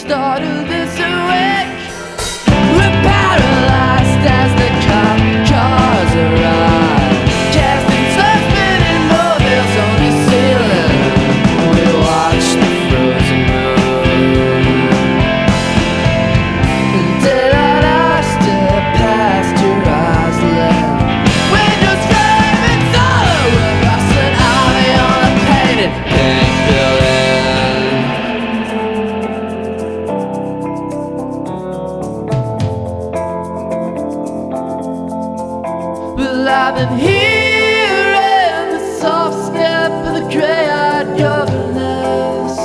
start of this awake. We're paralyzed as the cop cars arrive, casting slow spinning mobiles on the ceiling. We watch the frozen moon. Daylight eyes step past your eyes left. Windows flaming solo, we're crossing army on a painted pink building. Well, I've been hearing the soft step of the gray-eyed governess,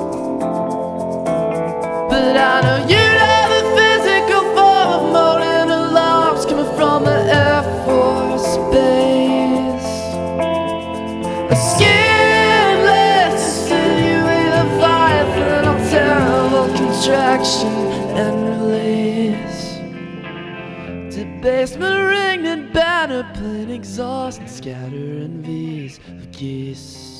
but I know you know the physical form of moaning alarms coming from the Air Force Base. A skinless silhouette of violent, terrible contraction and release. Debasement ringed and banner playing exhaust and scattering V's of geese.